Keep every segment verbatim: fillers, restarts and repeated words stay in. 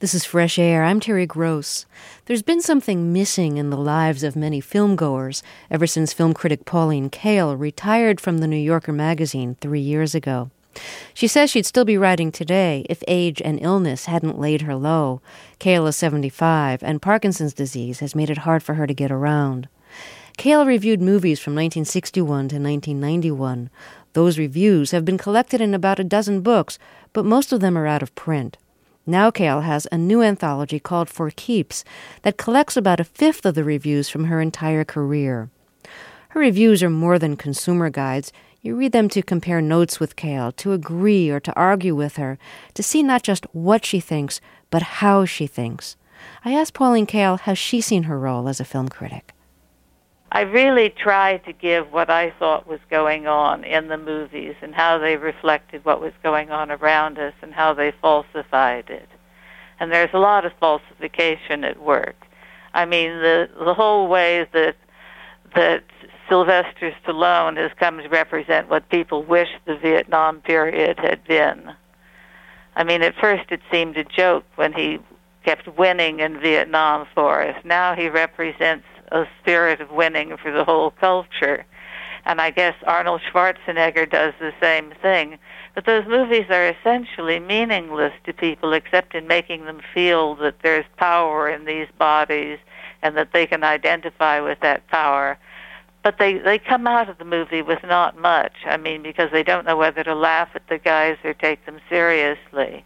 This is Fresh Air. I'm Terry Gross. There's been something missing in the lives of many filmgoers ever since film critic Pauline Kael retired from the New Yorker magazine three years ago. She says she'd still be writing today if age and illness hadn't laid her low. Kael is seventy-five, and Parkinson's disease has made it hard for her to get around. Kael reviewed movies from nineteen sixty-one to nineteen ninety-one. Those reviews have been collected in about a dozen books, but most of them are out of print. Now Kael has a new anthology called For Keeps that collects about a fifth of the reviews from her entire career. Her reviews are more than consumer guides. You read them to compare notes with Kael, to agree or to argue with her, to see not just what she thinks, but how she thinks. I asked Pauline Kael how she's seen her role as a film critic. I really tried to give what I thought was going on in the movies and how they reflected what was going on around us and how they falsified it. And there's a lot of falsification at work. I mean, the the whole way that that Sylvester Stallone has come to represent what people wish the Vietnam period had been. I mean, at first it seemed a joke when he kept winning in Vietnam for us. Now he represents a spirit of winning for the whole culture. And I guess Arnold Schwarzenegger does the same thing. But those movies are essentially meaningless to people except in making them feel that there's power in these bodies and that they can identify with that power. But they, they come out of the movie with not much. I mean, because they don't know whether to laugh at the guys or take them seriously.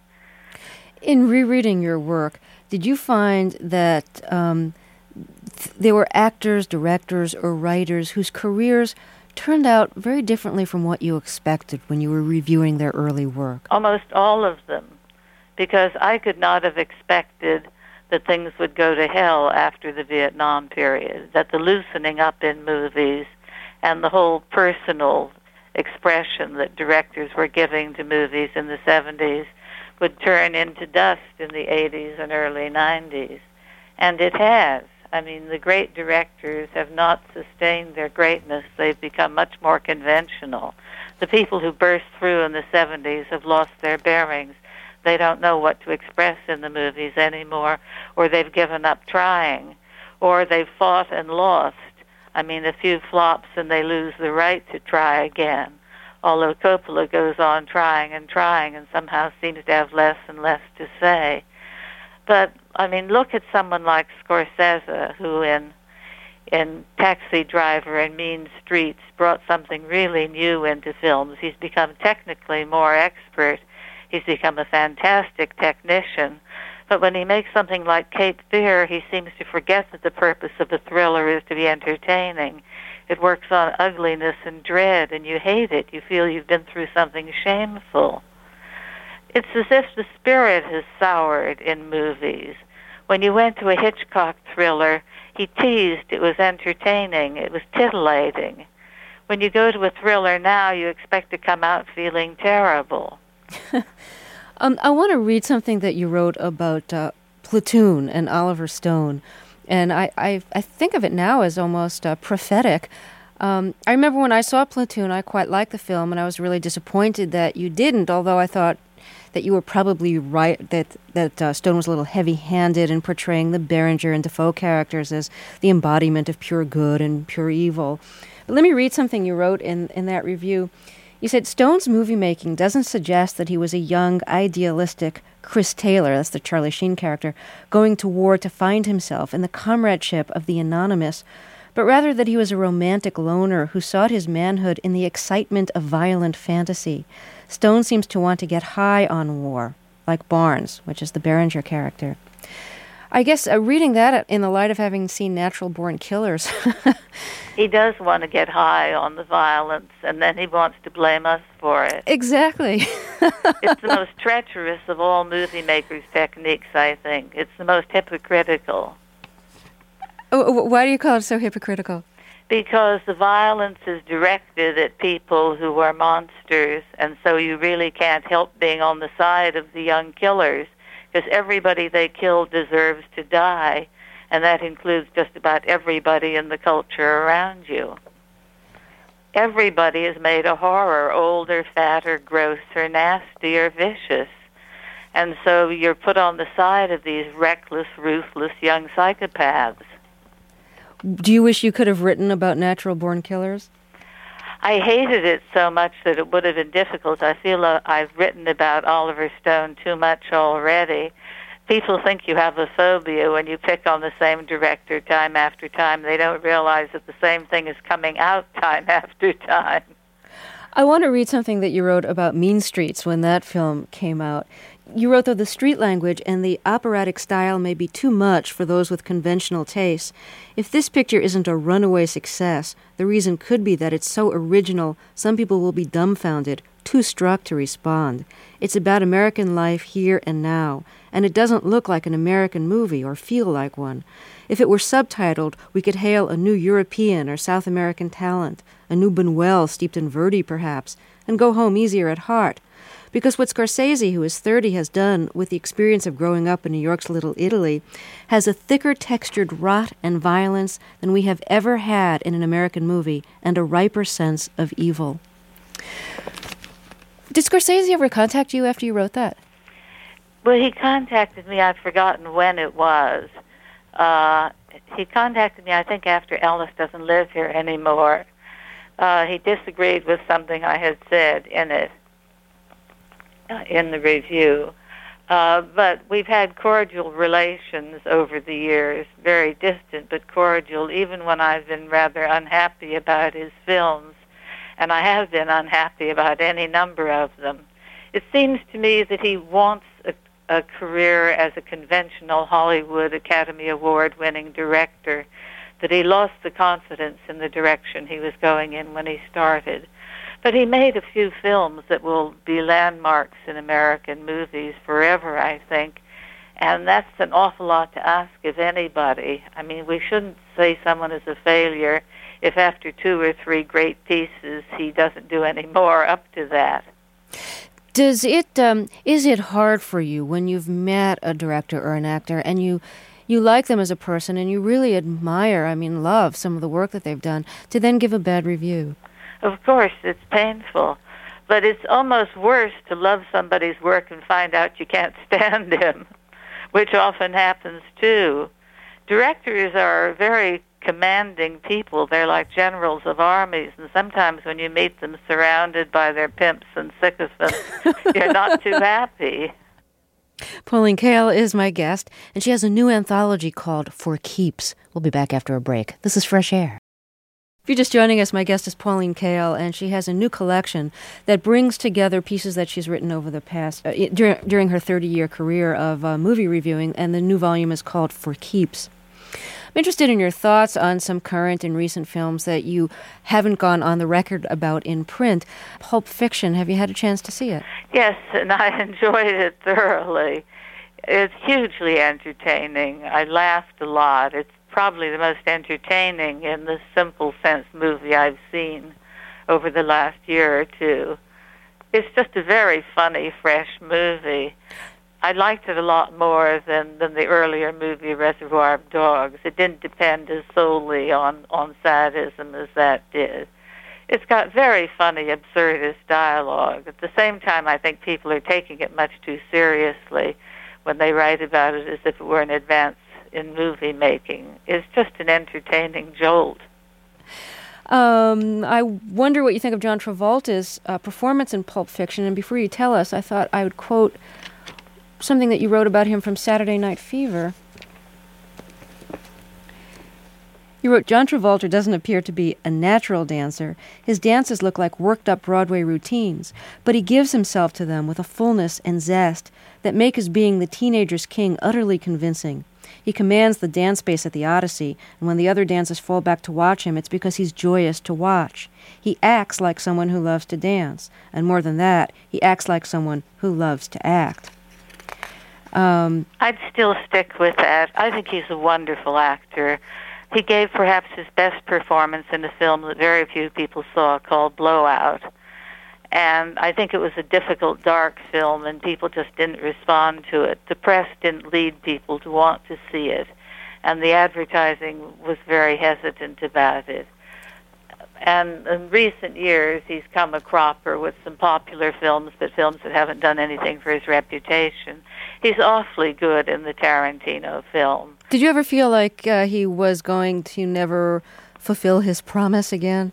In rereading your work, did you find that um, th- there were actors, directors, or writers whose careers turned out very differently from what you expected when you were reviewing their early work? Almost all of them, because I could not have expected that things would go to hell after the Vietnam period, that the loosening up in movies and the whole personal expression that directors were giving to movies in the seventies would turn into dust in the eighties and early nineties. And it has. I mean, the great directors have not sustained their greatness. They've become much more conventional. The people who burst through in the seventies have lost their bearings. They don't know what to express in the movies anymore, or they've given up trying, or they've fought and lost. I mean, a few flops and they lose the right to try again, although Coppola goes on trying and trying and somehow seems to have less and less to say. But, I mean, look at someone like Scorsese, who in in Taxi Driver and Mean Streets brought something really new into films. He's become technically more expert. He's become a fantastic technician. But when he makes something like Cape Fear, he seems to forget that the purpose of a thriller is to be entertaining. It works on ugliness and dread, and you hate it. You feel you've been through something shameful. It's as if the spirit has soured in movies. When you went to a Hitchcock thriller, he teased it was entertaining, it was titillating. When you go to a thriller now, you expect to come out feeling terrible. um, I want to read something that you wrote about uh, Platoon and Oliver Stone, and I, I, I think of it now as almost uh, prophetic. Um, I remember when I saw Platoon, I quite liked the film, and I was really disappointed that you didn't, although I thought that you were probably right, that, that uh, Stone was a little heavy-handed in portraying the Berenger and Defoe characters as the embodiment of pure good and pure evil. But let me read something you wrote in, in that review. You said, Stone's movie-making doesn't suggest that he was a young, idealistic Chris Taylor, that's the Charlie Sheen character, going to war to find himself in the comradeship of the anonymous, but rather that he was a romantic loner who sought his manhood in the excitement of violent fantasy. Stone seems to want to get high on war, like Barnes, which is the Berenger character. I guess uh, reading that in the light of having seen Natural Born Killers. He does want to get high on the violence, and then he wants to blame us for it. Exactly. It's the most treacherous of all movie makers' techniques, I think. It's the most hypocritical. Oh, why do you call it so hypocritical? Because the violence is directed at people who are monsters, and so you really can't help being on the side of the young killers, because everybody they kill deserves to die, and that includes just about everybody in the culture around you. Everybody is made a horror, old or fat or gross or nasty or vicious. And so you're put on the side of these reckless, ruthless young psychopaths. Do you wish you could have written about natural-born killers? I hated it so much that it would have been difficult. I feel uh, I've written about Oliver Stone too much already. People think you have a phobia when you pick on the same director time after time. They don't realize that the same thing is coming out time after time. I want to read something that you wrote about Mean Streets when that film came out. You wrote, though the street language and the operatic style may be too much for those with conventional tastes, if this picture isn't a runaway success, the reason could be that it's so original, some people will be dumbfounded, too struck to respond. It's about American life here and now, and it doesn't look like an American movie or feel like one. If it were subtitled, we could hail a new European or South American talent, a new Buñuel steeped in Verdi perhaps, and go home easier at heart. Because what Scorsese, who is thirty, has done with the experience of growing up in New York's Little Italy has a thicker textured rot and violence than we have ever had in an American movie, and a riper sense of evil. Did Scorsese ever contact you after you wrote that? Well, he contacted me. I've forgotten when it was. Uh, he contacted me, I think, after Ellis Doesn't Live Here Anymore. Uh, he disagreed with something I had said in it. In the review. Uh, but we've had cordial relations over the years, very distant but cordial, even when I've been rather unhappy about his films, and I have been unhappy about any number of them. It seems to me that he wants a, a career as a conventional Hollywood Academy Award-winning director, that he lost the confidence in the direction he was going in when he started. But he made a few films that will be landmarks in American movies forever, I think. And that's an awful lot to ask of anybody. I mean, we shouldn't say someone is a failure if after two or three great pieces he doesn't do any more up to that. Does it, um, is it hard for you when you've met a director or an actor and you you like them as a person and you really admire, I mean, love some of the work that they've done, to then give a bad review? Of course, it's painful, but it's almost worse to love somebody's work and find out you can't stand him, which often happens too. Directors are very commanding people. They're like generals of armies, and sometimes when you meet them surrounded by their pimps and sycophants, you're not too happy. Pauline Kael is my guest, and she has a new anthology called For Keeps. We'll be back after a break. This is Fresh Air. If you're just joining us, my guest is Pauline Kael, and she has a new collection that brings together pieces that she's written over the past, uh, during, during her thirty-year career of uh, movie reviewing, and the new volume is called For Keeps. I'm interested in your thoughts on some current and recent films that you haven't gone on the record about in print. Pulp Fiction, have you had a chance to see it? Yes, and I enjoyed it thoroughly. It's hugely entertaining. I laughed a lot. It's probably the most entertaining in the simple sense movie I've seen over the last year or two. It's just a very funny, fresh movie. I liked it a lot more than, than the earlier movie Reservoir of Dogs. It didn't depend as solely on, on sadism as that did. It's got very funny, absurdist dialogue. At the same time, I think people are taking it much too seriously when they write about it as if it were an advance in movie making. It's just an entertaining jolt. Um, I wonder what you think of John Travolta's uh, performance in Pulp Fiction. And before you tell us, I thought I would quote something that you wrote about him from Saturday Night Fever. You wrote, John Travolta doesn't appear to be a natural dancer. His dances look like worked-up Broadway routines, but he gives himself to them with a fullness and zest that make his being the teenager's king utterly convincing. He commands the dance space at the Odyssey, and when the other dancers fall back to watch him, it's because he's joyous to watch. He acts like someone who loves to dance, and more than that, he acts like someone who loves to act. Um, I'd still stick with that. I think he's a wonderful actor. He gave perhaps his best performance in a film that very few people saw called Blowout. And I think it was a difficult, dark film, and people just didn't respond to it. The press didn't lead people to want to see it, and the advertising was very hesitant about it. And in recent years, he's come a cropper with some popular films, but films that haven't done anything for his reputation. He's awfully good in the Tarantino film. Did you ever feel like uh, he was going to never fulfill his promise again?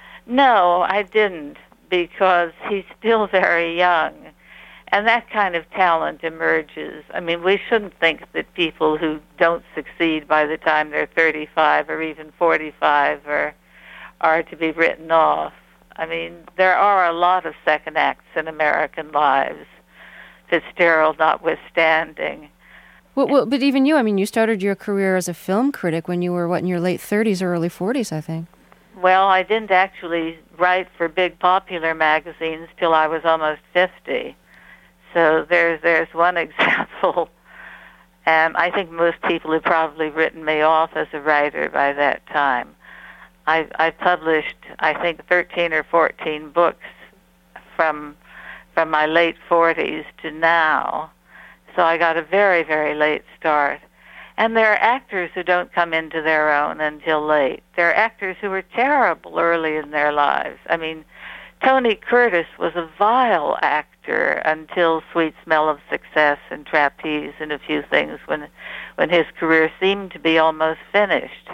No, I didn't, because he's still very young. And that kind of talent emerges. I mean, we shouldn't think that people who don't succeed by the time they're thirty-five or even forty-five are, are to be written off. I mean, there are a lot of second acts in American lives, Fitzgerald notwithstanding. Well, well, but even you, I mean, you started your career as a film critic when you were, what, in your late thirties or early forties, I think. Well, I didn't actually write for big popular magazines till I was almost fifty. So there's there's one example, and I think most people have probably written me off as a writer by that time. I I published, I think, thirteen or fourteen books from from my late forties to now. So I got a very, very late start. And there are actors who don't come into their own until late. There are actors who were terrible early in their lives. I mean, Tony Curtis was a vile actor until Sweet Smell of Success and Trapeze and a few things when when his career seemed to be almost finished.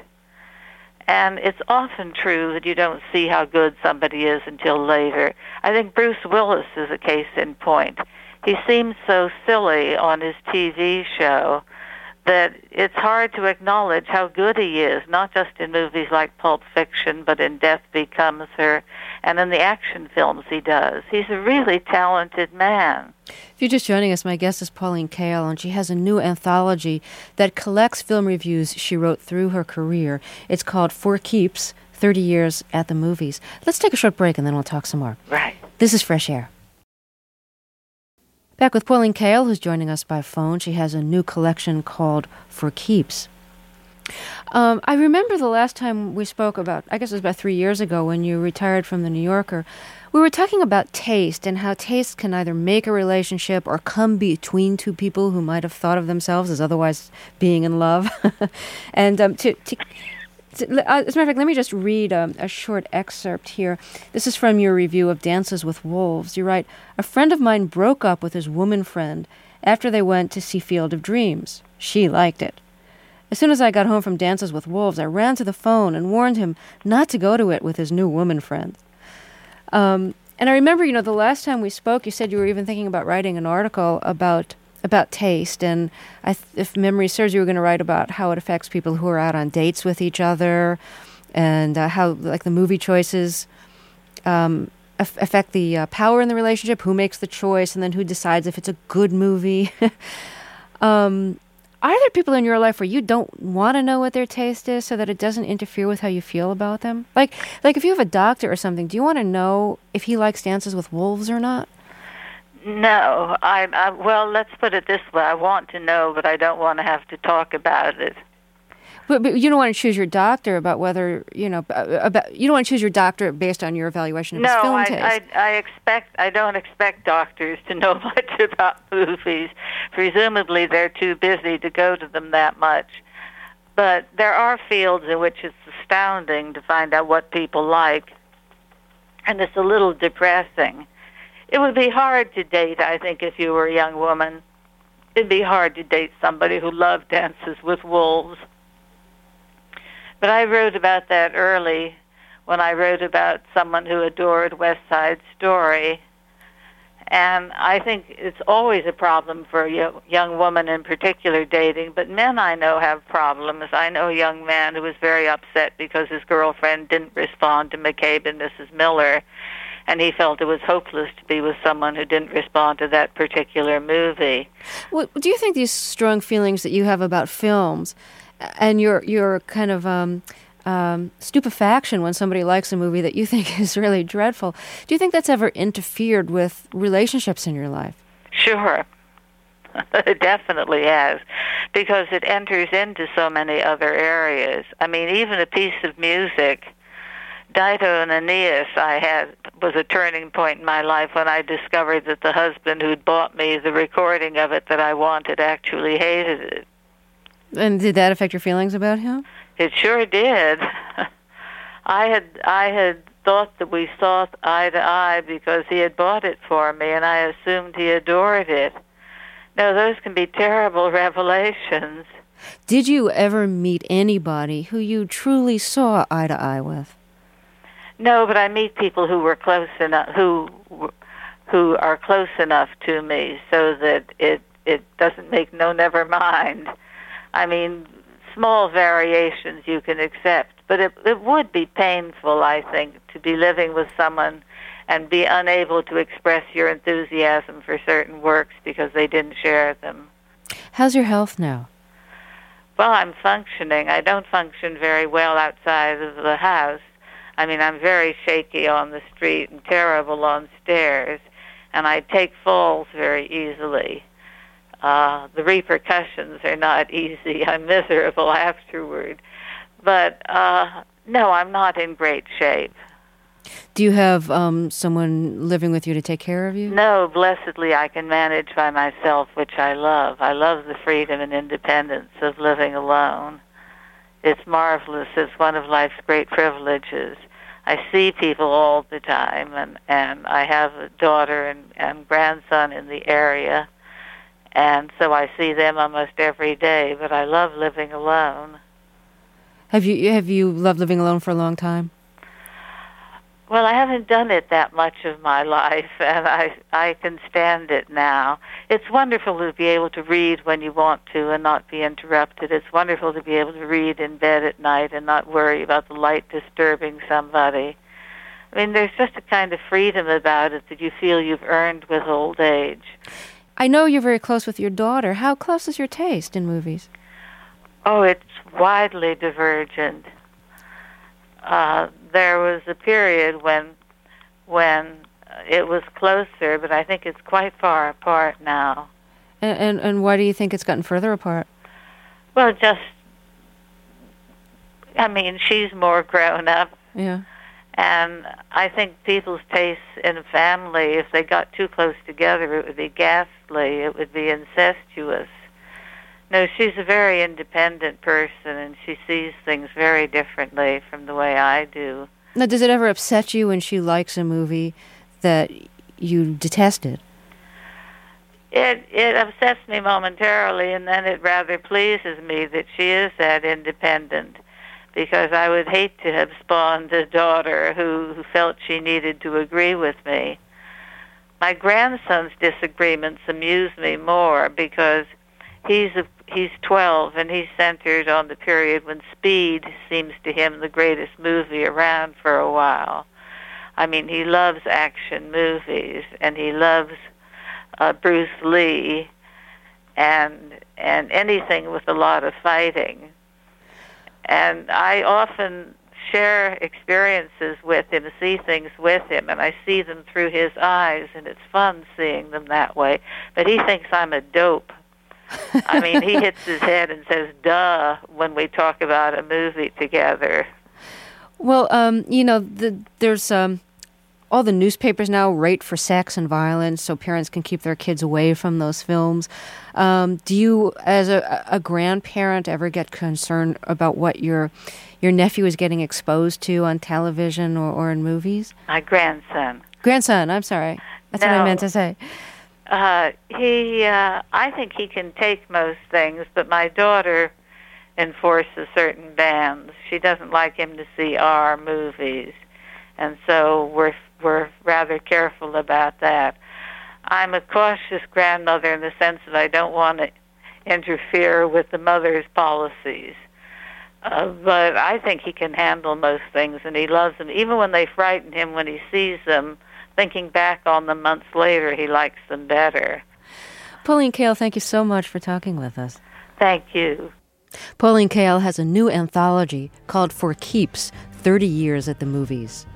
And it's often true that you don't see how good somebody is until later. I think Bruce Willis is a case in point. He seems so silly on his T V show that it's hard to acknowledge how good he is, not just in movies like Pulp Fiction, but in Death Becomes Her, and in the action films he does. He's a really talented man. If you're just joining us, my guest is Pauline Kael, and she has a new anthology that collects film reviews she wrote through her career. It's called For Keeps, thirty years at the Movies. Let's take a short break, and then we'll talk some more. Right. This is Fresh Air. Back with Pauline Kael, who's joining us by phone. She has a new collection called For Keeps. Um, I remember the last time we spoke about, I guess it was about three years ago when you retired from The New Yorker, we were talking about taste and how taste can either make a relationship or come between two people who might have thought of themselves as otherwise being in love. and um, to... to As a matter of fact, let me just read um, a short excerpt here. This is from your review of Dances with Wolves. You write, "A friend of mine broke up with his woman friend after they went to see Field of Dreams. She liked it. As soon as I got home from Dances with Wolves, I ran to the phone and warned him not to go to it with his new woman friend." Um, and I remember, you know, the last time we spoke, you said you were even thinking about writing an article about about taste, and I th- if memory serves, you were going to write about how it affects people who are out on dates with each other, and uh, how, like, the movie choices um, af- affect the uh, power in the relationship, who makes the choice, and then who decides if it's a good movie. um, are there people in your life where you don't want to know what their taste is so that it doesn't interfere with how you feel about them? Like, like if you have a doctor or something, do you want to know if he likes Dances with Wolves or not? No, I, I well, let's put it this way. I want to know, but I don't want to have to talk about it. But, but you don't want to choose your doctor about whether, you know, about, you don't want to choose your doctor based on your evaluation of no, his film I, taste. I, I expect, I don't expect doctors to know much about movies. Presumably they're too busy to go to them that much. But there are fields in which it's astounding to find out what people like, and it's a little depressing. It would be hard to date, I think, if you were a young woman. It'd be hard to date somebody who loved Dances with Wolves. But I wrote about that early when I wrote about someone who adored West Side Story. And I think it's always a problem for a young woman in particular dating, but men I know have problems. I know a young man who was very upset because his girlfriend didn't respond to McCabe and Missus Miller, and he felt it was hopeless to be with someone who didn't respond to that particular movie. Well, do you think these strong feelings that you have about films and your your kind of um, um, stupefaction when somebody likes a movie that you think is really dreadful, do you think that's ever interfered with relationships in your life? Sure. It definitely has, because it enters into so many other areas. I mean, even a piece of music, Dido and Aeneas, I had was a turning point in my life when I discovered that the husband who'd bought me the recording of it that I wanted actually hated it. And did that affect your feelings about him? It sure did. I had I had thought that we saw eye to eye because he had bought it for me, and I assumed he adored it. No, those can be terrible revelations. Did you ever meet anybody who you truly saw eye to eye with? No, but I meet people who were close enough, who who are close enough to me, so that it it doesn't make no never mind. I mean, small variations you can accept, but it it would be painful, I think, to be living with someone and be unable to express your enthusiasm for certain works because they didn't share them. How's your health now? Well, I'm functioning. I don't function very well outside of the house. I mean, I'm very shaky on the street and terrible on stairs, and I take falls very easily. Uh, the repercussions are not easy. I'm miserable afterward. But, uh, no, I'm not in great shape. Do you have um, someone living with you to take care of you? No, blessedly I can manage by myself, which I love. I love the freedom and independence of living alone. It's marvelous. It's one of life's great privileges. I see people all the time, and, and I have a daughter and, and grandson in the area, and so I see them almost every day, but I love living alone. Have you have you loved living alone for a long time? Well, I haven't done it that much of my life, and I I can stand it now. It's wonderful to be able to read when you want to and not be interrupted. It's wonderful to be able to read in bed at night and not worry about the light disturbing somebody. I mean, there's just a kind of freedom about it that you feel you've earned with old age. I know you're very close with your daughter. How close is your taste in movies? Oh, it's widely divergent. Uh, there was a period when when it was closer, but I think it's quite far apart now. And, and and why do you think it's gotten further apart? Well, just, I mean, she's more grown up. Yeah. And I think people's tastes in a family, if they got too close together, it would be ghastly. It would be incestuous. No, she's a very independent person, and she sees things very differently from the way I do. Now, does it ever upset you when she likes a movie that you detested? It it upsets me momentarily, and then it rather pleases me that she is that independent, because I would hate to have spawned a daughter who, who felt she needed to agree with me. My grandson's disagreements amuse me more because he's a, he's twelve, and he's centered on the period when Speed seems to him the greatest movie around for a while. I mean, he loves action movies, and he loves uh, Bruce Lee, and and anything with a lot of fighting. And I often share experiences with him, see things with him, and I see them through his eyes, and it's fun seeing them that way. But he thinks I'm a dope. I mean, he hits his head and says, duh, when we talk about a movie together. Well, um, you know, the, there's um, all the newspapers now rate for sex and violence so parents can keep their kids away from those films. Um, do you, as a, a grandparent, ever get concerned about what your your nephew is getting exposed to on television or, or in movies? My grandson. Grandson, I'm sorry. That's no. what I meant to say. Uh, he, uh, I think he can take most things, but my daughter enforces certain bans. She doesn't like him to see R movies, and so we're we're rather careful about that. I'm a cautious grandmother in the sense that I don't want to interfere with the mother's policies. Uh, but I think he can handle most things, and he loves them. Even when they frighten him when he sees them, thinking back on them months later, he likes them better. Pauline Kael, thank you so much for talking with us. Thank you. Pauline Kael has a new anthology called For Keeps, thirty years at the Movies.